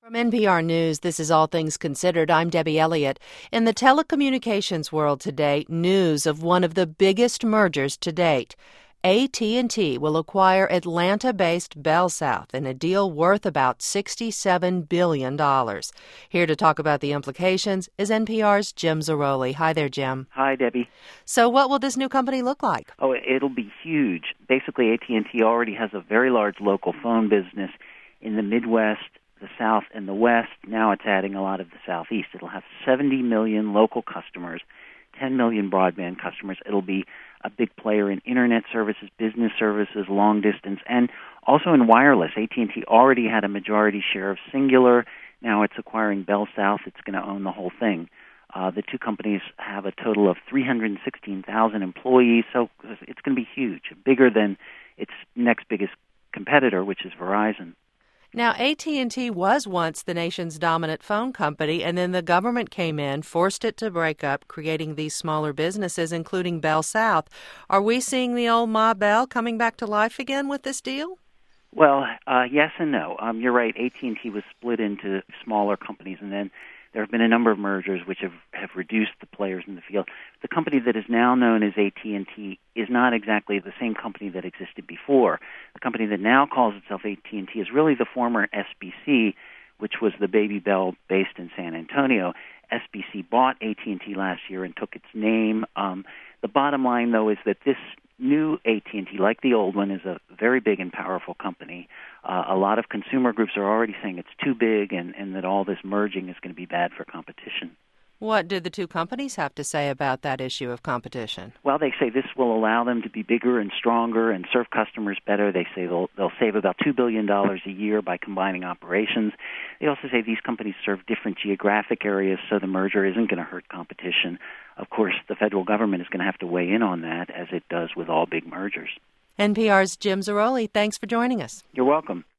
From NPR News, this is All Things Considered. I'm Debbie Elliott. In the telecommunications world today, news of one of the biggest mergers to date. AT&T will acquire Atlanta-based BellSouth in a deal worth about $67 billion. Here to talk about the implications is NPR's Jim Zarroli. Hi there, Jim. Hi, Debbie. So what will this new company look like? Oh, it'll be huge. Basically, AT&T already has a very large local phone business in the Midwest, the South, and the West. Now it's adding a lot of the Southeast. It'll have 70 million local customers, 10 million broadband customers. It'll be a big player in internet services, business services, long distance, and also in wireless. AT&T already had a majority share of Cingular. Now it's acquiring BellSouth. It's going to own the whole thing. The two companies have a total of 316,000 employees, so it's going to be huge, bigger than its next biggest competitor, which is Verizon. Now, AT&T was once the nation's dominant phone company, and then the government came in, forced it to break up, creating these smaller businesses, including BellSouth. Are we seeing the old Ma Bell coming back to life again with this deal? Well, yes and no. You're right. AT&T was split into smaller companies, and then there have been a number of mergers which have reduced the players in the field. The company that is now known as AT&T is not exactly the same company that existed before. The company that now calls itself AT&T is really the former SBC, which was the Baby Bell based in San Antonio. SBC bought AT&T last year and took its name. The bottom line, though, is that this new AT&T, like the old one, is a very big and powerful company. A lot of consumer groups are already saying it's too big and that all this merging is going to be bad for competition. What did the two companies have to say about that issue of competition? Well, they say this will allow them to be bigger and stronger and serve customers better. They say they'll save about $2 billion a year by combining operations. They also say these companies serve different geographic areas, so the merger isn't going to hurt competition. Of course, the federal government is going to have to weigh in on that, as it does with all big mergers. NPR's Jim Zarroli, thanks for joining us. You're welcome.